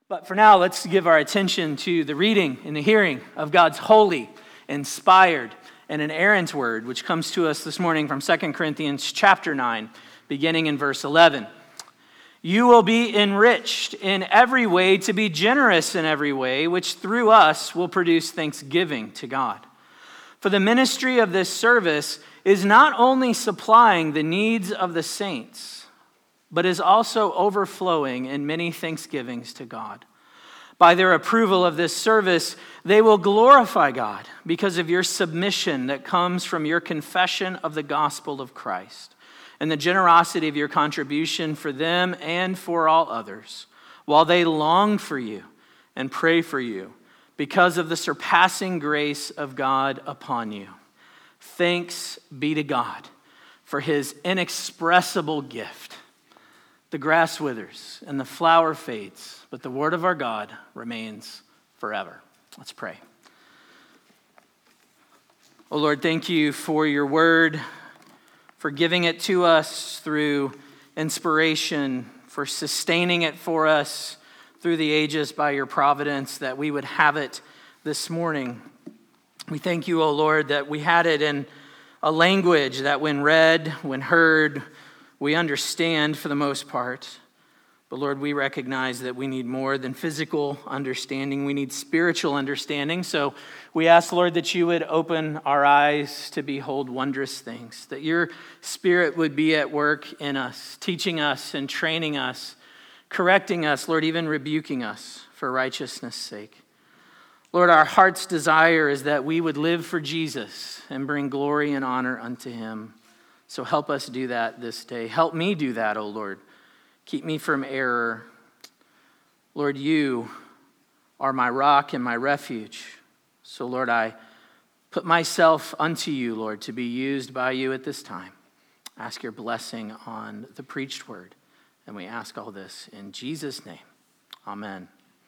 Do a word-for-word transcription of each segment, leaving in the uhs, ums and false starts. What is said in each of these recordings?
But for now, let's give our attention to the reading and the hearing of God's holy, inspired, and inerrant word, which comes to us this morning from Second Corinthians chapter nine, beginning in verse eleven. You will be enriched in every way to be generous in every way, which through us will produce thanksgiving to God. For the ministry of this service is not only supplying the needs of the saints, but is also overflowing in many thanksgivings to God. By their approval of this service, they will glorify God because of your submission that comes from your confession of the gospel of Christ and the generosity of your contribution for them and for all others, while they long for you and pray for you because of the surpassing grace of God upon you. Thanks be to God for his inexpressible gift. The grass withers and the flower fades, but the word of our God remains forever. Let's pray. Oh Lord, thank you for your word, for giving it to us through inspiration, for sustaining it for us through the ages by your providence, that we would have it this morning. We thank you, oh Lord, that we had it in a language that when read, when heard, we understand for the most part. But Lord, we recognize that we need more than physical understanding. We need spiritual understanding. So we ask, Lord, that you would open our eyes to behold wondrous things, that your Spirit would be at work in us, teaching us and training us, correcting us, Lord, even rebuking us for righteousness' sake. Lord, our heart's desire is that we would live for Jesus and bring glory and honor unto him. So help us do that this day. Help me do that, O Lord. Keep me from error. Lord, you are my rock and my refuge. So, Lord, I put myself unto you, Lord, to be used by you at this time. Ask your blessing on the preached word. And we ask all this in Jesus' name. Amen.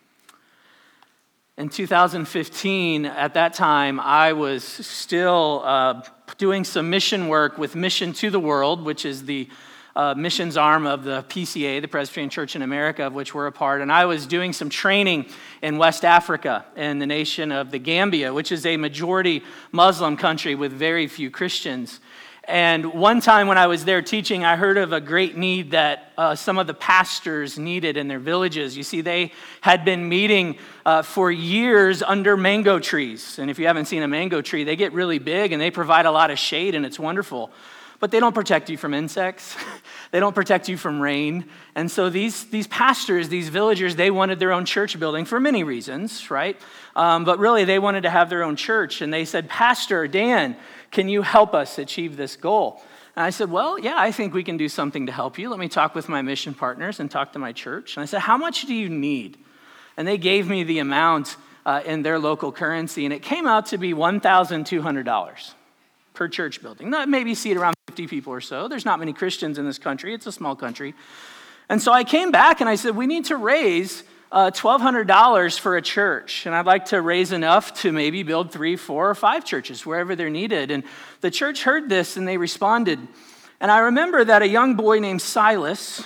In two thousand fifteen, at that time, I was still uh, doing some mission work with Mission to the World, which is the uh, missions arm of the P C A, the Presbyterian Church in America, of which we're a part. And I was doing some training in West Africa, in the nation of the Gambia, which is a majority Muslim country with very few Christians. And one time when I was there teaching, I heard of a great need that uh, some of the pastors needed in their villages. You see, they had been meeting uh, for years under mango trees. And if you haven't seen a mango tree, they get really big and they provide a lot of shade and it's wonderful. But they don't protect you from insects. They don't protect you from rain. And so these, these pastors, these villagers, they wanted their own church building for many reasons, right? Um, but really, they wanted to have their own church. And they said, Pastor Dan, can you help us achieve this goal? And I said, well, yeah, I think we can do something to help you. Let me talk with my mission partners and talk to my church. And I said, how much do you need? And they gave me the amount uh, in their local currency, and it came out to be one thousand two hundred dollars per church building. That maybe seat around fifty people or so. There's not many Christians in this country. It's a small country. And so I came back and I said, we need to raise Uh, twelve hundred dollars for a church, and I'd like to raise enough to maybe build three, four, or five churches wherever they're needed. And the church heard this, and they responded. And I remember that a young boy named Silas,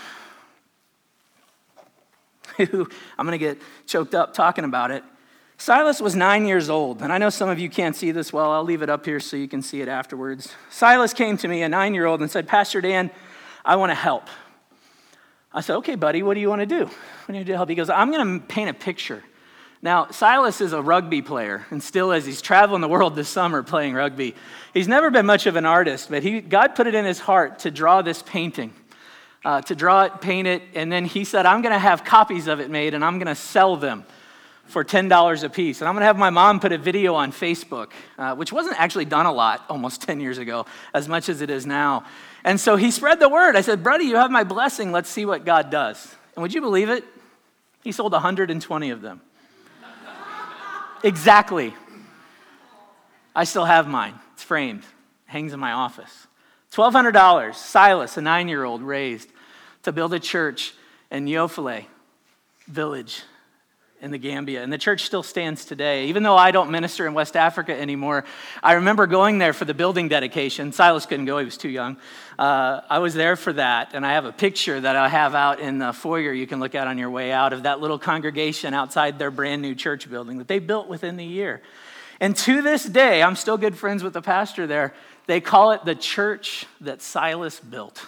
who I'm going to get choked up talking about it, Silas was nine years old, and I know some of you can't see this well. I'll leave it up here so you can see it afterwards. Silas came to me, a nine-year-old, and said, Pastor Dan, I want to help. I said, okay, buddy, what do you want to do? What do you want to do to help? He goes, I'm going to paint a picture. Now, Silas is a rugby player and still is. He's traveling the world this summer playing rugby. He's never been much of an artist, but he God put it in his heart to draw this painting, uh, to draw it, paint it, and then he said, I'm going to have copies of it made, and I'm going to sell them for ten dollars a piece. And I'm going to have my mom put a video on Facebook, uh, which wasn't actually done a lot almost ten years ago, as much as it is now. And so he spread the word. I said, buddy, you have my blessing. Let's see what God does. And would you believe it? He sold one hundred twenty of them. Exactly. I still have mine. It's framed. It hangs in my office. twelve hundred dollars. Silas, a nine-year-old, raised to build a church in Yofale village in the Gambia, and the church still stands today. Even though I don't minister in West Africa anymore, I remember going there for the building dedication. Silas couldn't go, he was too young. Uh, I was there for that, and I have a picture that I have out in the foyer you can look at on your way out of that little congregation outside their brand new church building that they built within the year. And to this day, I'm still good friends with the pastor there. They call it the church that Silas built.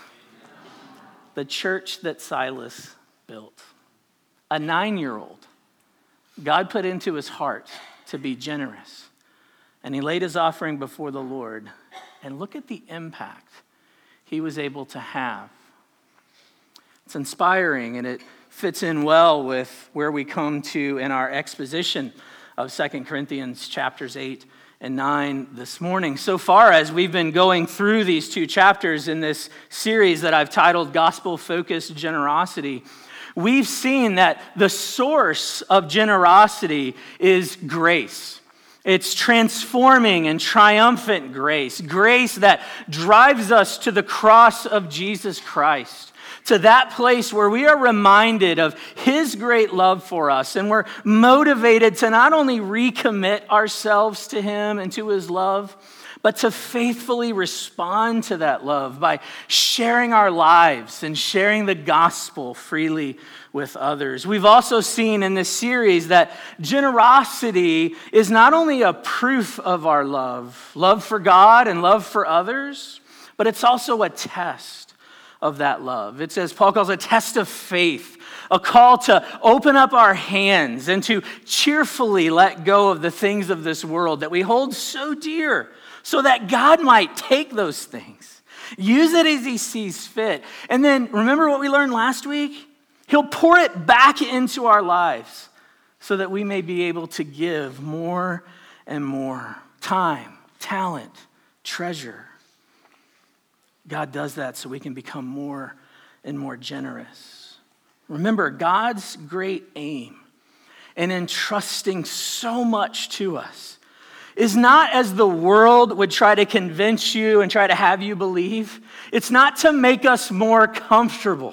The church that Silas built. A nine-year-old, God put into his heart to be generous. And he laid his offering before the Lord. And look at the impact he was able to have. It's inspiring, and it fits in well with where we come to in our exposition of Second Corinthians chapters eight and nine this morning. So far, as we've been going through these two chapters in this series that I've titled Gospel-Focused Generosity, we've seen that the source of generosity is grace. It's transforming and triumphant grace. Grace that drives us to the cross of Jesus Christ. To that place where we are reminded of his great love for us, and we're motivated to not only recommit ourselves to him and to his love, but to faithfully respond to that love by sharing our lives and sharing the gospel freely with others. We've also seen in this series that generosity is not only a proof of our love, love for God and love for others, but it's also a test of that love. It's, as Paul calls it, a test of faith, a call to open up our hands and to cheerfully let go of the things of this world that we hold so dear, so that God might take those things, use it as he sees fit. And then, remember what we learned last week? He'll pour it back into our lives so that we may be able to give more and more time, talent, treasure. God does that so we can become more and more generous. Remember, God's great aim in entrusting so much to us is not as the world would try to convince you and try to have you believe. It's not to make us more comfortable,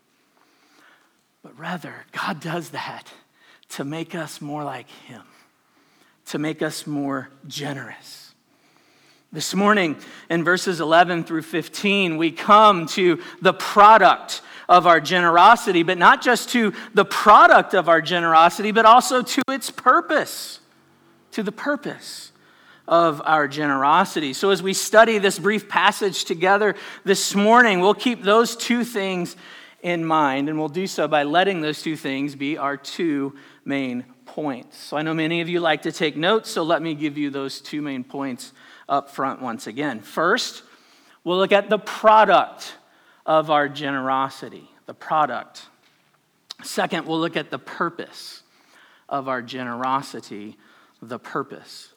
but rather, God does that to make us more like him, to make us more generous. This morning, in verses eleven through fifteen, we come to the product of our generosity, but not just to the product of our generosity, but also to its purpose, to the purpose of our generosity. So as we study this brief passage together this morning, we'll keep those two things in mind, and we'll do so by letting those two things be our two main points. So I know many of you like to take notes, so let me give you those two main points up front once again. First, we'll look at the product of our generosity, the product. Second, we'll look at the purpose of our generosity, the purpose.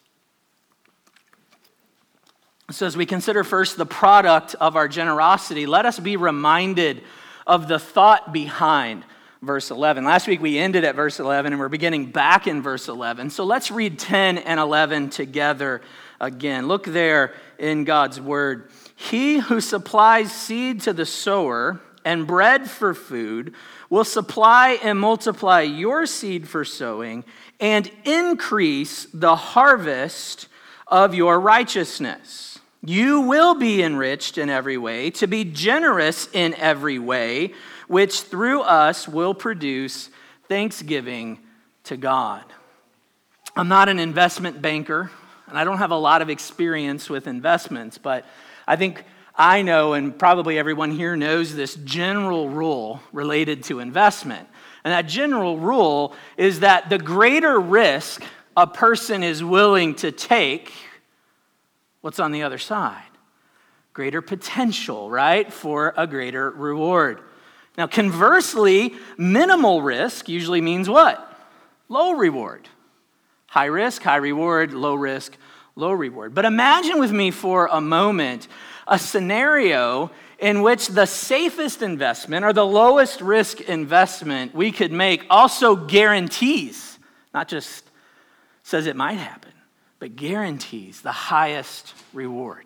So as we consider first the product of our generosity, let us be reminded of the thought behind verse eleven. Last week we ended at verse eleven and we're beginning back in verse eleven. So let's read ten and eleven together again. Look there in God's word. He who supplies seed to the sower and bread for food will supply and multiply your seed for sowing and increase the harvest of your righteousness. You will be enriched in every way, to be generous in every way, which through us will produce thanksgiving to God. I'm not an investment banker, and I don't have a lot of experience with investments, but I think I know, and probably everyone here knows, this general rule related to investment. And that general rule is that the greater risk a person is willing to take, what's on the other side? Greater potential, right, for a greater reward. Now, conversely, minimal risk usually means what? Low reward. High risk, high reward, low risk, low reward. But imagine with me for a moment a scenario in which the safest investment or the lowest risk investment we could make also guarantees, not just says it might happen, but guarantees the highest reward.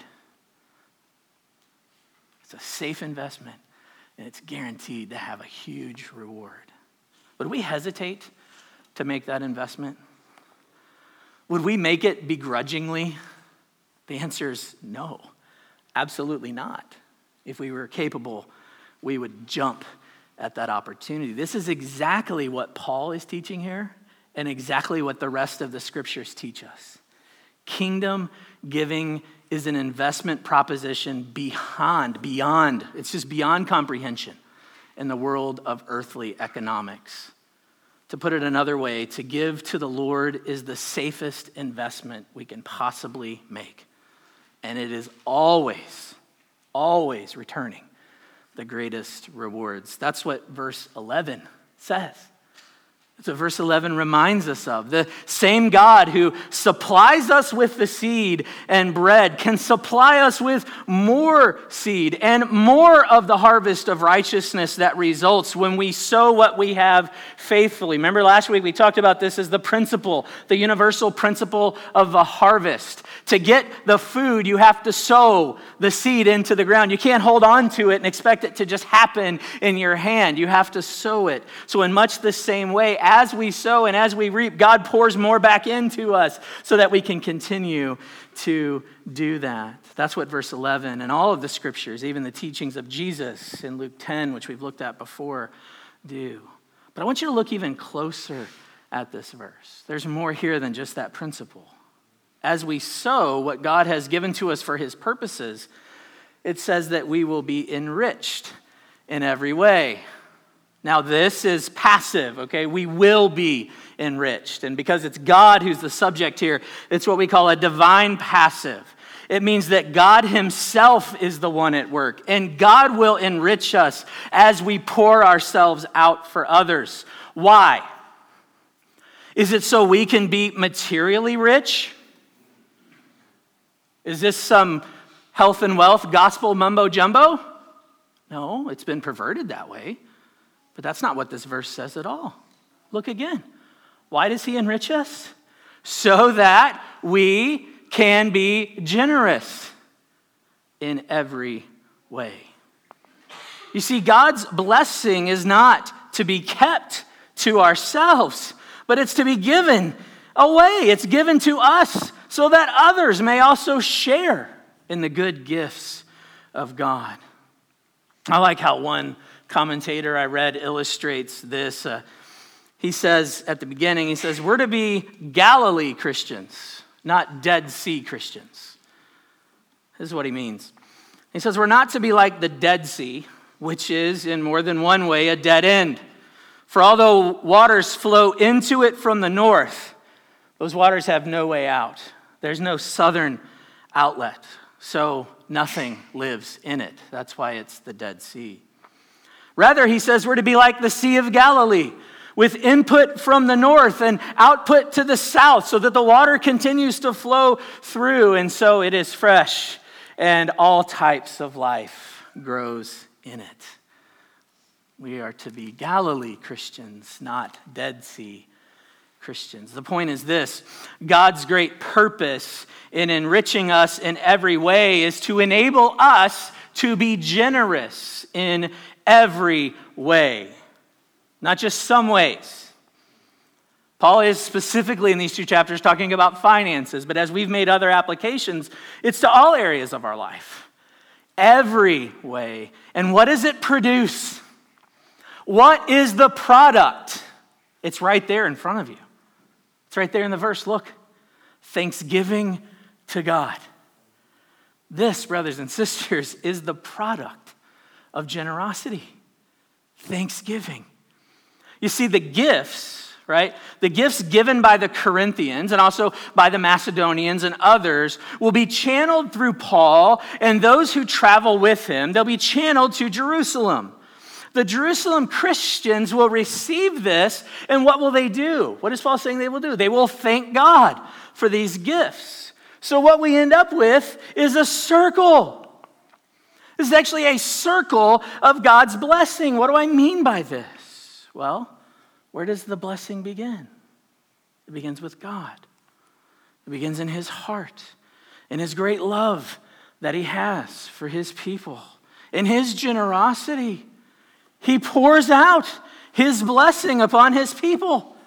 It's a safe investment, and it's guaranteed to have a huge reward. Would we hesitate to make that investment? Would we make it begrudgingly? The answer is no, absolutely not. If we were capable, we would jump at that opportunity. This is exactly what Paul is teaching here and exactly what the rest of the scriptures teach us. Kingdom giving is an investment proposition beyond, beyond, it's just beyond comprehension in the world of earthly economics. To put it another way, to give to the Lord is the safest investment we can possibly make. And it is always, always returning the greatest rewards. That's what verse eleven says. That's what verse eleven reminds us of. The same God who supplies us with the seed and bread can supply us with more seed and more of the harvest of righteousness that results when we sow what we have faithfully. Remember last week we talked about this as the principle, the universal principle of the harvest. To get the food, you have to sow the seed into the ground. You can't hold on to it and expect it to just happen in your hand. You have to sow it. So in much the same way, as we sow and as we reap, God pours more back into us so that we can continue to do that. That's what verse eleven and all of the scriptures, even the teachings of Jesus in Luke ten, which we've looked at before, do. But I want you to look even closer at this verse. There's more here than just that principle. As we sow what God has given to us for his purposes, it says that we will be enriched in every way. Now, this is passive, okay? We will be enriched. And because it's God who's the subject here, it's what we call a divine passive. It means that God himself is the one at work, and God will enrich us as we pour ourselves out for others. Why? Is it so we can be materially rich? Is this some health and wealth gospel mumbo jumbo? No, it's been perverted that way. But that's not what this verse says at all. Look again. Why does he enrich us? So that we can be generous in every way. You see, God's blessing is not to be kept to ourselves, but it's to be given away. It's given to us so that others may also share in the good gifts of God. I like how one commentator I read illustrates this. Uh, he says at the beginning, he says, we're to be Galilee Christians, not Dead Sea Christians. This is what he means. He says, we're not to be like the Dead Sea, which is in more than one way a dead end. For although waters flow into it from the north, those waters have no way out. There's no southern outlet, so nothing lives in it. That's why it's the Dead Sea. Rather, he says we're to be like the Sea of Galilee, with input from the north and output to the south, so that the water continues to flow through, and so it is fresh, and all types of life grows in it. We are to be Galilee Christians, not Dead Sea Christians. The point is this: God's great purpose in enriching us in every way is to enable us to be generous in every way, not just some ways. Paul is specifically in these two chapters talking about finances, but as we've made other applications, it's to all areas of our life. Every way. And what does it produce? What is the product? It's right there in front of you. It's right there in the verse. Look, thanksgiving to God. This, brothers and sisters, is the product of generosity, thanksgiving. You see, the gifts, right? The gifts given by the Corinthians and also by the Macedonians and others will be channeled through Paul and those who travel with him. They'll be channeled to Jerusalem. The Jerusalem Christians will receive this, and what will they do? What is Paul saying they will do? They will thank God for these gifts. So what we end up with is a circle. This is actually a circle of God's blessing. What do I mean by this? Well, where does the blessing begin? It begins with God. It begins in his heart, in his great love that he has for his people, in his generosity. He pours out his blessing upon his people.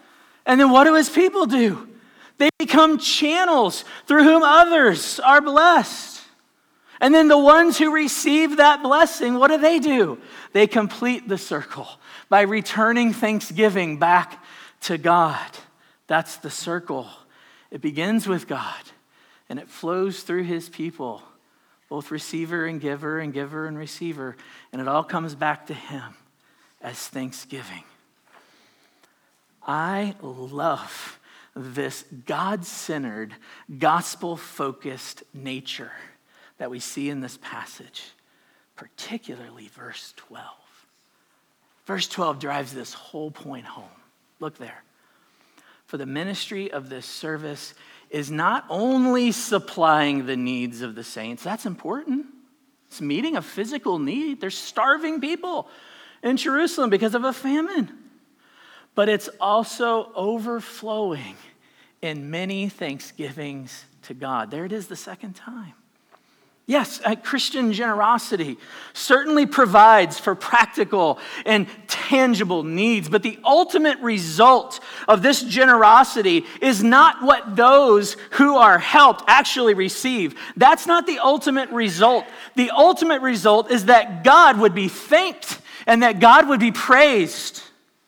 And then what do his people do? They become channels through whom others are blessed. And then the ones who receive that blessing, what do they do? They complete the circle by returning thanksgiving back to God. That's the circle. It begins with God, and it flows through his people, both receiver and giver and giver and receiver, and it all comes back to him as thanksgiving. I love this God-centered, gospel-focused nature that we see in this passage, particularly verse twelve. Verse twelve drives this whole point home. Look there. For the ministry of this service is not only supplying the needs of the saints, that's important. It's meeting a physical need. There's starving people in Jerusalem because of a famine. But it's also overflowing in many thanksgivings to God. There it is the second time. Yes, Christian generosity certainly provides for practical and tangible needs, but the ultimate result of this generosity is not what those who are helped actually receive. That's not the ultimate result. The ultimate result is that God would be thanked and that God would be praised.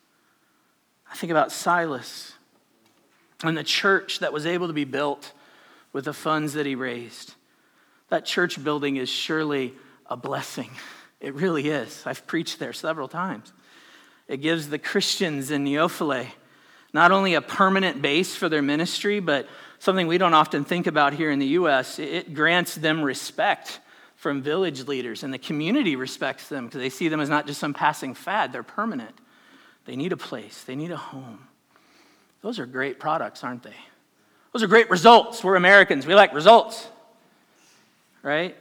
I think about Silas and the church that was able to be built with the funds that he raised. That church building is surely a blessing. It really is. I've preached there several times. It gives the Christians in Neophile not only a permanent base for their ministry, but something we don't often think about here in the U S. It grants them respect from village leaders, and the community respects them because they see them as not just some passing fad. They're permanent. They need a place. They need a home. Those are great products, aren't they? Those are great results. We're Americans. We like results. Right?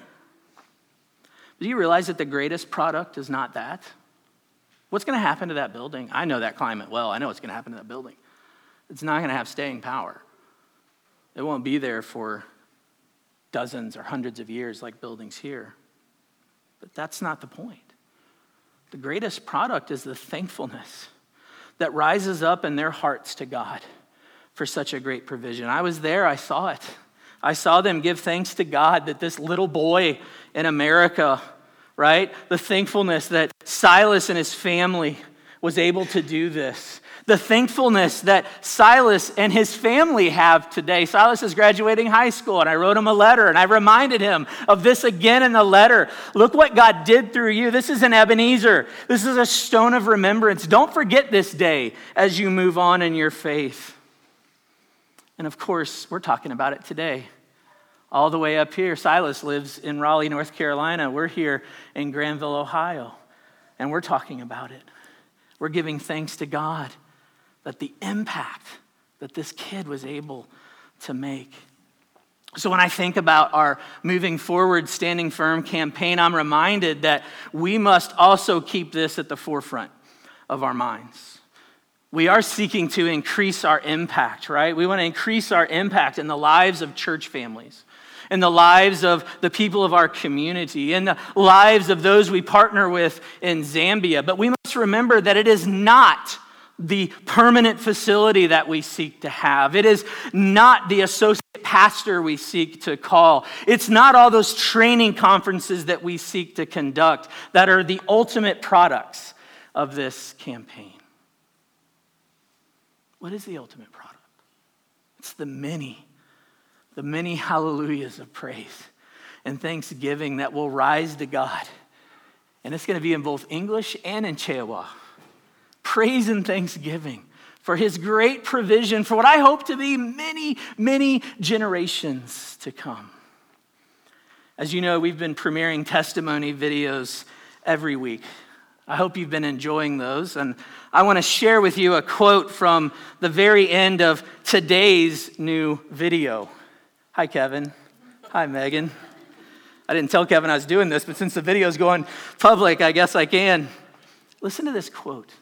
Do you realize that the greatest product is not that? What's going to happen to that building? I know that climate well. I know what's going to happen to that building. It's not going to have staying power. It won't be there for dozens or hundreds of years like buildings here. But that's not the point. The greatest product is the thankfulness that rises up in their hearts to God for such a great provision. I was there. I saw it. I saw them give thanks to God that this little boy in America, right? The thankfulness that Silas and his family was able to do this. The thankfulness that Silas and his family have today. Silas is graduating high school, and I wrote him a letter, and I reminded him of this again in the letter. Look what God did through you. This is an Ebenezer. This is a stone of remembrance. Don't forget this day as you move on in your faith. And of course, we're talking about it today. All the way up here, Silas lives in Raleigh, North Carolina. We're here in Granville, Ohio, and we're talking about it. We're giving thanks to God that the impact that this kid was able to make. So when I think about our Moving Forward, Standing Firm campaign, I'm reminded that we must also keep this at the forefront of our minds. We are seeking to increase our impact, right? We want to increase our impact in the lives of church families, in the lives of the people of our community, in the lives of those we partner with in Zambia. But we must remember that it is not the permanent facility that we seek to have. It is not the associate pastor we seek to call. It's not all those training conferences that we seek to conduct that are the ultimate products of this campaign. What is the ultimate product? It's the many, the many hallelujahs of praise and thanksgiving that will rise to God. And it's going to be in both English and in Chewa. Praise and thanksgiving for his great provision for what I hope to be many, many generations to come. As you know, we've been premiering testimony videos every week. I hope you've been enjoying those. And I want to share with you a quote from the very end of today's new video. Hi, Kevin. Hi, Megan. I didn't tell Kevin I was doing this, but since the video is going public, I guess I can. Listen to this quote.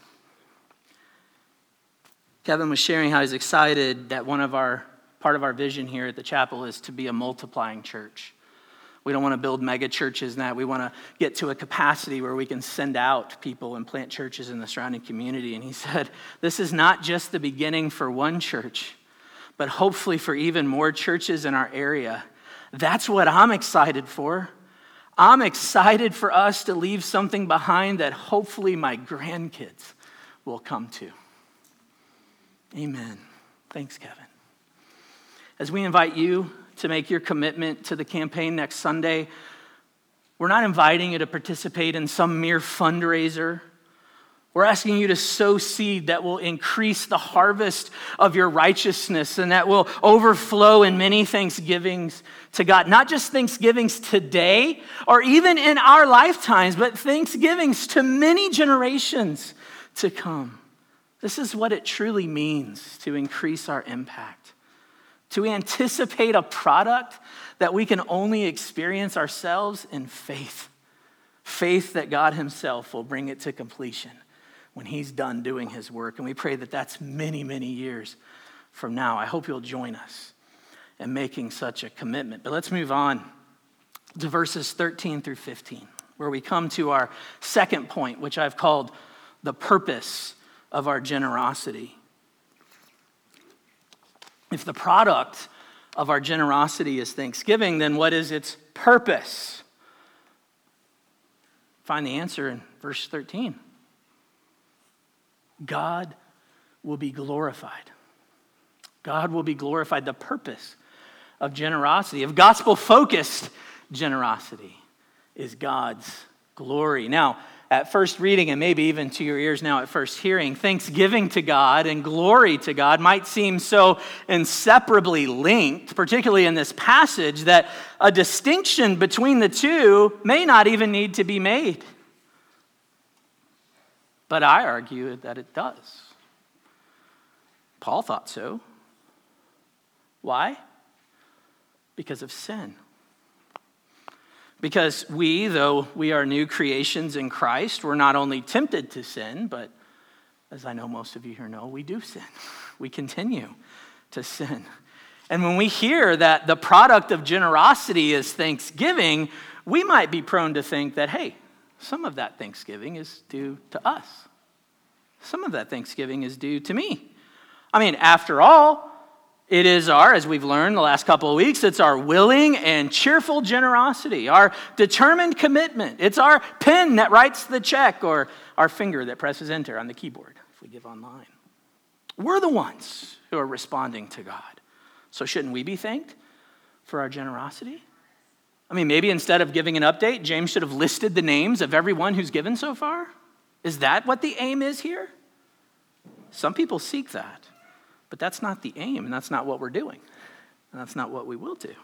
Kevin was sharing how he's excited that one of our, part of our vision here at the chapel is to be a multiplying church. We don't want to build mega churches and that. We want to get to a capacity where we can send out people and plant churches in the surrounding community. And he said, this is not just the beginning for one church, but hopefully for even more churches in our area. That's what I'm excited for. I'm excited for us to leave something behind that hopefully my grandkids will come to. Amen. Thanks, Kevin. As we invite you to make your commitment to the campaign next Sunday, we're not inviting you to participate in some mere fundraiser. We're asking you to sow seed that will increase the harvest of your righteousness and that will overflow in many thanksgivings to God. Not just thanksgivings today or even in our lifetimes, but thanksgivings to many generations to come. This is what it truly means to increase our impact, to anticipate a product that we can only experience ourselves in faith. Faith that God himself will bring it to completion when he's done doing his work. And we pray that that's many, many years from now. I hope you'll join us in making such a commitment. But let's move on to verses thirteen through fifteen, where we come to our second point, which I've called the purpose of our generosity. If the product of our generosity is thanksgiving, then what is its purpose? Find the answer in verse thirteen. God will be glorified. God will be glorified. The purpose of generosity, of gospel-focused generosity, is God's glory. Now, at first reading, and maybe even to your ears now at first hearing, thanksgiving to God and glory to God might seem so inseparably linked, particularly in this passage, that a distinction between the two may not even need to be made. But I argue that it does. Paul thought so. Why? Because of sin. Because we, though we are new creations in Christ, we're not only tempted to sin, but as I know most of you here know, we do sin. We continue to sin. And when we hear that the product of generosity is thanksgiving, we might be prone to think that, hey, some of that thanksgiving is due to us. Some of that thanksgiving is due to me. I mean, after all, it is our, as we've learned the last couple of weeks, it's our willing and cheerful generosity, our determined commitment. It's our pen that writes the check or our finger that presses enter on the keyboard if we give online. We're the ones who are responding to God. So shouldn't we be thanked for our generosity? I mean, maybe instead of giving an update, James should have listed the names of everyone who's given so far. Is that what the aim is here? Some people seek that, but that's not the aim, and that's not what we're doing, and that's not what we will do.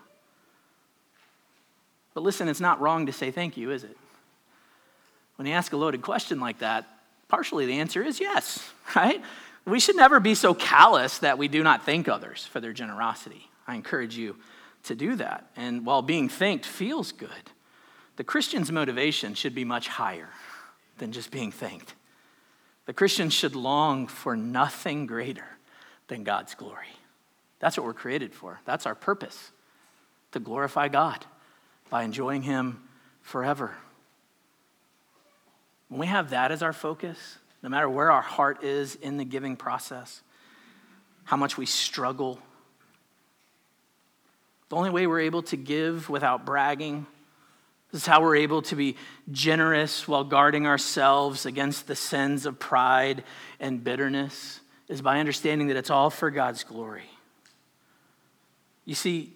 But listen, it's not wrong to say thank you, is it? When you ask a loaded question like that, partially the answer is yes, right? We should never be so callous that we do not thank others for their generosity. I encourage you to do that. And while being thanked feels good, the Christian's motivation should be much higher than just being thanked. The Christian should long for nothing greater than God's glory. That's what we're created for. That's our purpose, to glorify God by enjoying him forever. When we have that as our focus, no matter where our heart is in the giving process, how much we struggle, the only way we're able to give without bragging, this is how we're able to be generous while guarding ourselves against the sins of pride and bitterness, is by understanding that it's all for God's glory. You see,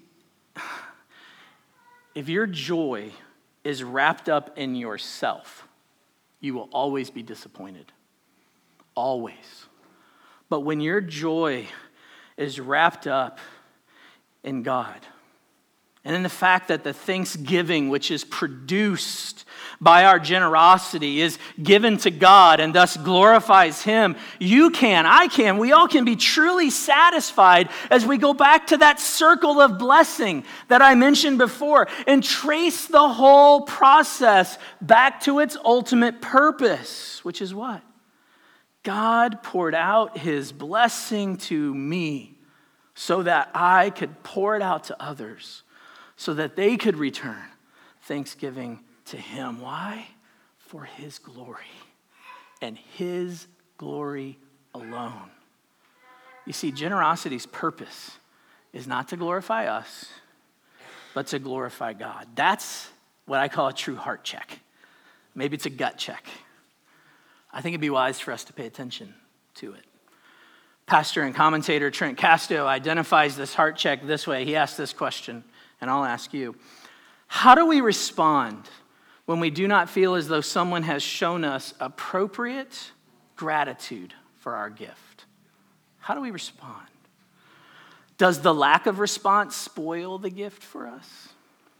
if your joy is wrapped up in yourself, you will always be disappointed. Always. But when your joy is wrapped up in God, and in the fact that the thanksgiving which is produced by our generosity is given to God and thus glorifies him, you can, I can, we all can be truly satisfied as we go back to that circle of blessing that I mentioned before and trace the whole process back to its ultimate purpose, which is what? God poured out his blessing to me so that I could pour it out to others, so that they could return thanksgiving to him. Why? For his glory and his glory alone. You see, generosity's purpose is not to glorify us, but to glorify God. That's what I call a true heart check. Maybe it's a gut check. I think it'd be wise for us to pay attention to it. Pastor and commentator Trent Casto identifies this heart check this way. He asks this question, and I'll ask you. How do we respond when we do not feel as though someone has shown us appropriate gratitude for our gift? How do we respond? Does the lack of response spoil the gift for us?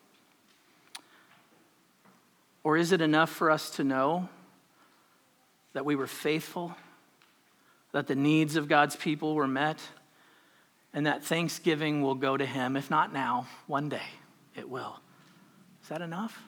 Or is it enough for us to know that we were faithful, that the needs of God's people were met, and that thanksgiving will go to him, if not now, one day it will? Is that enough?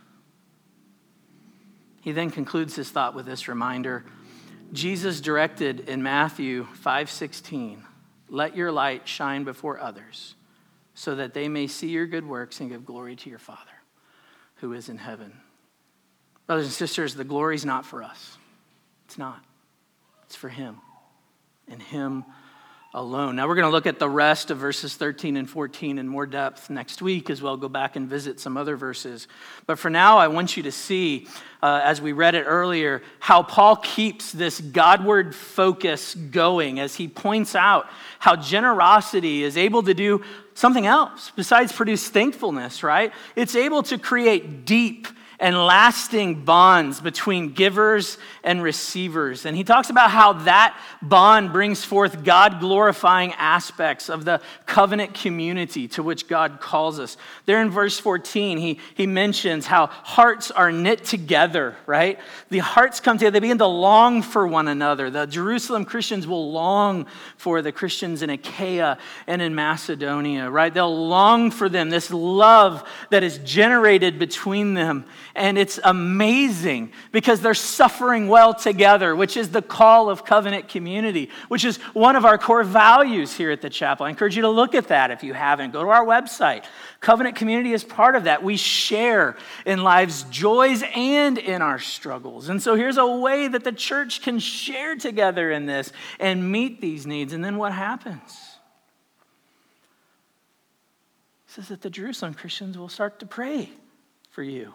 He then concludes his thought with this reminder. Jesus directed in Matthew five sixteen, let your light shine before others so that they may see your good works and give glory to your Father who is in heaven. Brothers and sisters, the glory is not for us. It's not. It's for him and him alone. Now we're going to look at the rest of verses thirteen and fourteen in more depth next week as well. Go back and visit some other verses. But for now, I want you to see, uh, as we read it earlier, how Paul keeps this Godward focus going as he points out how generosity is able to do something else besides produce thankfulness, right? It's able to create deep and lasting bonds between givers and receivers. And he talks about how that bond brings forth God-glorifying aspects of the covenant community to which God calls us. There in verse fourteen, he, he mentions how hearts are knit together, right? The hearts come together. They begin to long for one another. The Jerusalem Christians will long for the Christians in Achaia and in Macedonia, right? They'll long for them, this love that is generated between them. And it's amazing because they're suffering well together, which is the call of covenant community, which is one of our core values here at the chapel. I encourage you to look at that if you haven't. Go to our website. Covenant community is part of that. We share in life's joys and in our struggles. And so here's a way that the church can share together in this and meet these needs. And then what happens? It says that the Jerusalem Christians will start to pray for you.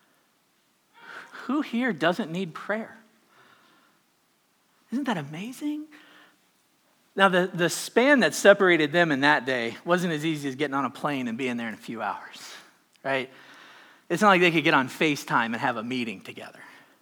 Who here doesn't need prayer? Isn't that amazing? Now, the, the span that separated them in that day wasn't as easy as getting on a plane and being there in a few hours, right? It's not like they could get on FaceTime and have a meeting together.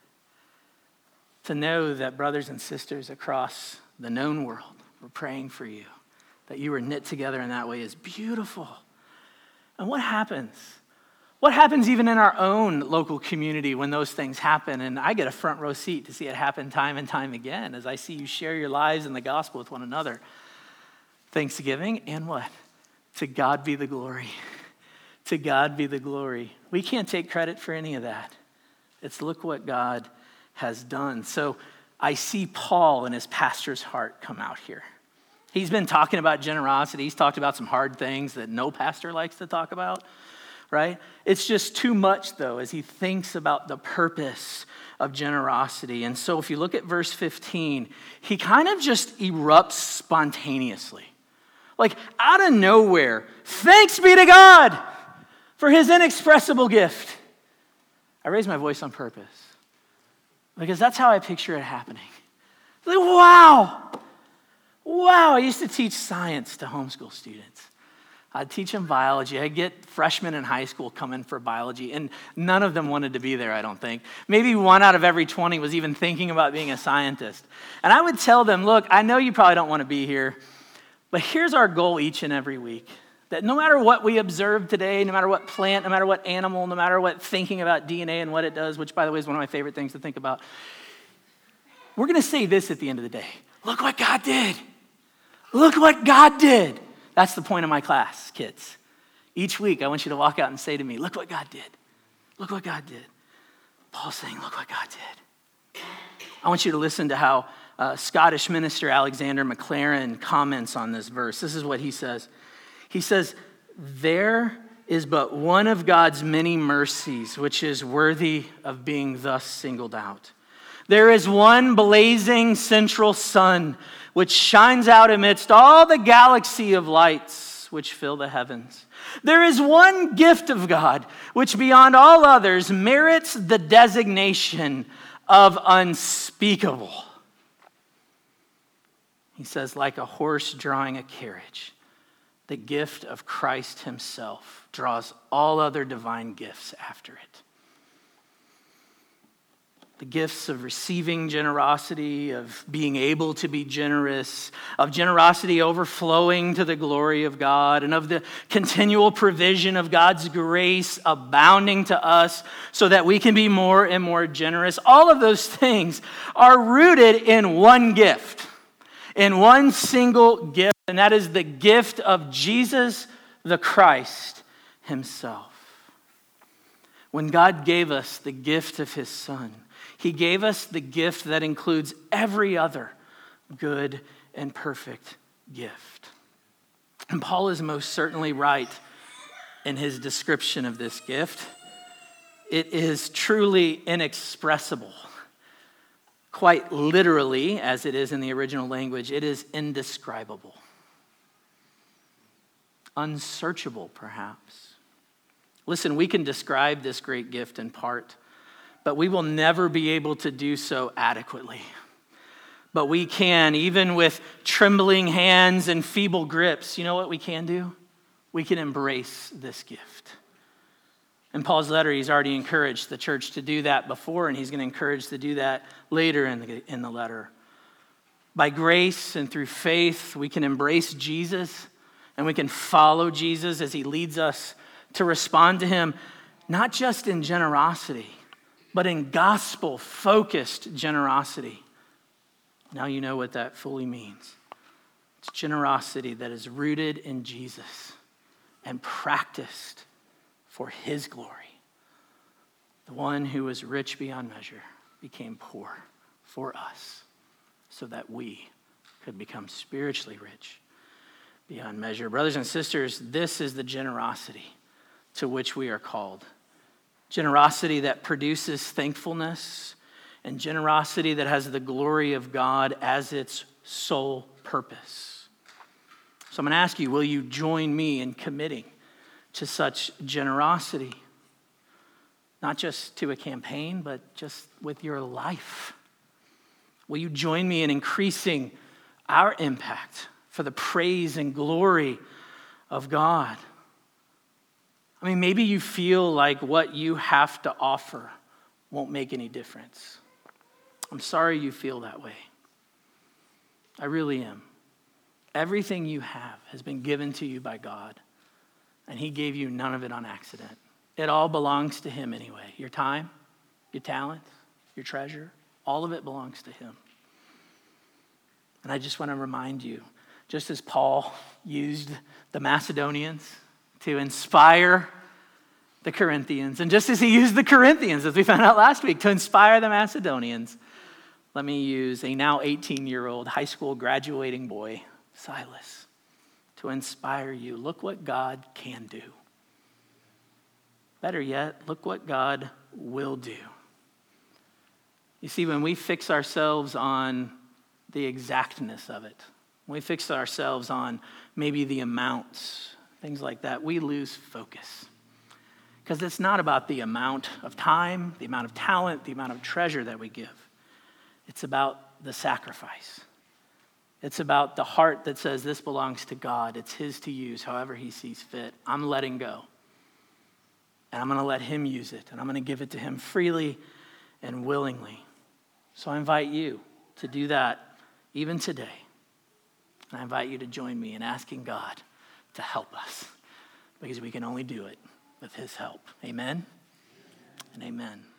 To know that brothers and sisters across the known world were praying for you, that you were knit together in that way is beautiful. And what happens? What happens even in our own local community when those things happen? And I get a front row seat to see it happen time and time again as I see you share your lives in the gospel with one another. Thanksgiving and what? To God be the glory. To God be the glory. We can't take credit for any of that. It's look what God has done. So I see Paul in his pastor's heart come out here. He's been talking about generosity. He's talked about some hard things that no pastor likes to talk about. Right? It's just too much, though, as he thinks about the purpose of generosity. And so if you look at verse fifteen, he kind of just erupts spontaneously. Like out of nowhere, thanks be to God for his inexpressible gift. I raise my voice on purpose because that's how I picture it happening. Like, wow. Wow, I used to teach science to homeschool students. I'd teach them biology. I'd get freshmen in high school come in for biology, and none of them wanted to be there, I don't think. Maybe one out of every twenty was even thinking about being a scientist. And I would tell them, look, I know you probably don't want to be here, but here's our goal each and every week. That no matter what we observe today, no matter what plant, no matter what animal, no matter what thinking about D N A and what it does, which, by the way, is one of my favorite things to think about, we're going to say this at the end of the day. Look what God did. Look what God did. That's the point of my class, kids. Each week, I want you to walk out and say to me, look what God did. Look what God did. Paul's saying, look what God did. I want you to listen to how uh, Scottish minister Alexander MacLaren comments on this verse. This is what he says. He says, there is but one of God's many mercies, which is worthy of being thus singled out. There is one blazing central sun, which shines out amidst all the galaxy of lights which fill the heavens. There is one gift of God, which beyond all others merits the designation of unspeakable. He says, like a horse drawing a carriage, the gift of Christ himself draws all other divine gifts after it. The gifts of receiving generosity, of being able to be generous, of generosity overflowing to the glory of God, and of the continual provision of God's grace abounding to us so that we can be more and more generous. All of those things are rooted in one gift, in one single gift, and that is the gift of Jesus the Christ himself. When God gave us the gift of his Son, he gave us the gift that includes every other good and perfect gift. And Paul is most certainly right in his description of this gift. It is truly inexpressible. Quite literally, as it is in the original language, it is indescribable. Unsearchable, perhaps. Listen, we can describe this great gift in part, but we will never be able to do so adequately. But we can, even with trembling hands and feeble grips, you know what we can do? We can embrace this gift. In Paul's letter, he's already encouraged the church to do that before, and he's going to encourage to do that later in the, in the letter. By grace and through faith, we can embrace Jesus, and we can follow Jesus as he leads us to respond to him, not just in generosity, but in gospel-focused generosity. Now you know what that fully means. It's generosity that is rooted in Jesus and practiced for his glory. The one who was rich beyond measure became poor for us so that we could become spiritually rich beyond measure. Brothers and sisters, this is the generosity to which we are called. Generosity that produces thankfulness, and generosity that has the glory of God as its sole purpose. So I'm going to ask you, will you join me in committing to such generosity? Not just to a campaign, but just with your life. Will you join me in increasing our impact for the praise and glory of God? I mean, maybe you feel like what you have to offer won't make any difference. I'm sorry you feel that way. I really am. Everything you have has been given to you by God, and he gave you none of it on accident. It all belongs to him anyway. Your time, your talent, your treasure, all of it belongs to him. And I just want to remind you, just as Paul used the Macedonians to inspire the Corinthians, and just as he used the Corinthians, as we found out last week, to inspire the Macedonians, let me use a now eighteen-year-old high school graduating boy, Silas, to inspire you. Look what God can do. Better yet, look what God will do. You see, when we fix ourselves on the exactness of it, when we fix ourselves on maybe the amounts, things like that, we lose focus. Because it's not about the amount of time, the amount of talent, the amount of treasure that we give. It's about the sacrifice. It's about the heart that says this belongs to God. It's his to use however he sees fit. I'm letting go. And I'm going to let him use it. And I'm going to give it to him freely and willingly. So I invite you to do that even today. And I invite you to join me in asking God to help us, because we can only do it with his help. Amen and amen.